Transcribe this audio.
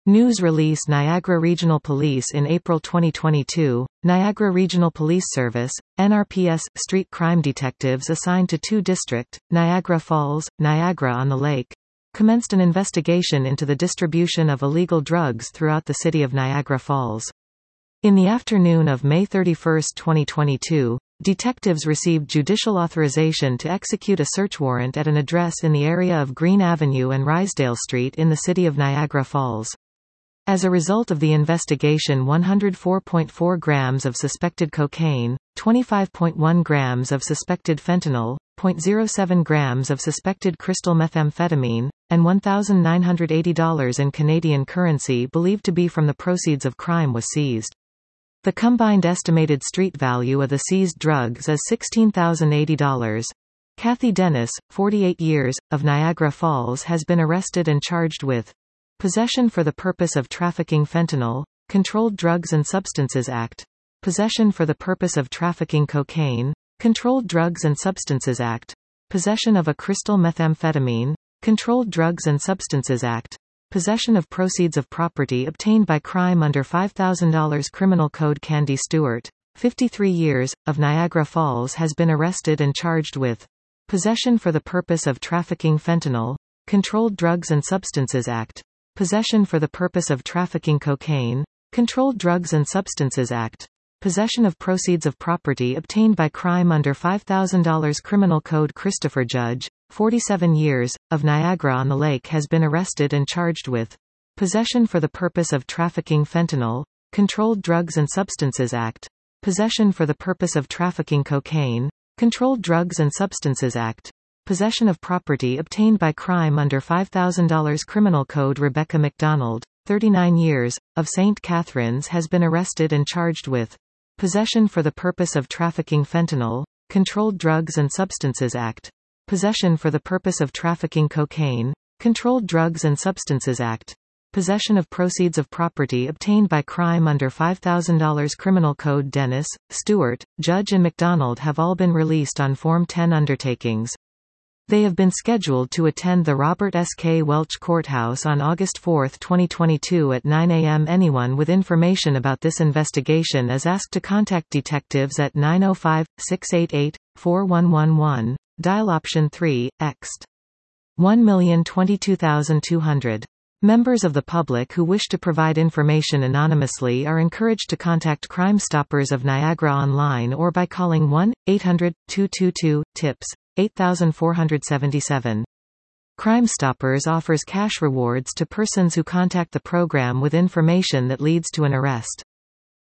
News release Niagara Regional Police in April 2022, Niagara Regional Police Service, NRPS, street crime detectives assigned to 2 District, Niagara Falls, Niagara-on-the-Lake, commenced an investigation into the distribution of illegal drugs throughout the city of Niagara Falls. In the afternoon of May 31, 2022, detectives received judicial authorization to execute a search warrant at an address in the area of Green Avenue and Rysdale Street in the city of Niagara Falls. As a result of the investigation, 104.4 grams of suspected cocaine, 25.1 grams of suspected fentanyl, 0.07 grams of suspected crystal methamphetamine, and $1,980 in Canadian currency believed to be from the proceeds of crime was seized. The combined estimated street value of the seized drugs is $16,080. Kathy Dennis, 48 years, of Niagara Falls has been arrested and charged with possession for the purpose of trafficking fentanyl, Controlled Drugs and Substances Act, possession for the purpose of trafficking cocaine, Controlled Drugs and Substances Act, possession of a crystal methamphetamine, Controlled Drugs and Substances Act, possession of proceeds of property obtained by crime under $5,000 Criminal Code. Candy Stewart, 53 years, of Niagara Falls has been arrested and charged with possession for the purpose of trafficking fentanyl, Controlled Drugs and Substances Act, possession for the purpose of trafficking cocaine, Controlled Drugs and Substances Act, possession of proceeds of property obtained by crime under $5,000 Criminal Code. Christopher Judge, 47 years, of Niagara-on-the-Lake has been arrested and charged with possession for the purpose of trafficking fentanyl, Controlled Drugs and Substances Act, possession for the purpose of trafficking cocaine, Controlled Drugs and Substances Act, possession of property obtained by crime under $5,000 Criminal Code. Rebecca McDonald, 39 years, of St. Catharines has been arrested and charged with possession for the purpose of trafficking fentanyl, Controlled Drugs and Substances Act, possession for the purpose of trafficking cocaine, Controlled Drugs and Substances Act, possession of proceeds of property obtained by crime under $5,000 Criminal Code. Dennis, Stewart, Judge and McDonald have all been released on Form 10 undertakings. They have been scheduled to attend the Robert S. K. Welch Courthouse on August 4, 2022 at 9 a.m. Anyone with information about this investigation is asked to contact detectives at 905-688-4111, dial option 3, ext. 1,022,200. Members of the public who wish to provide information anonymously are encouraged to contact Crime Stoppers of Niagara online or by calling 1-800-222-TIPS. 8477. Crime Stoppers offers cash rewards to persons who contact the program with information that leads to an arrest.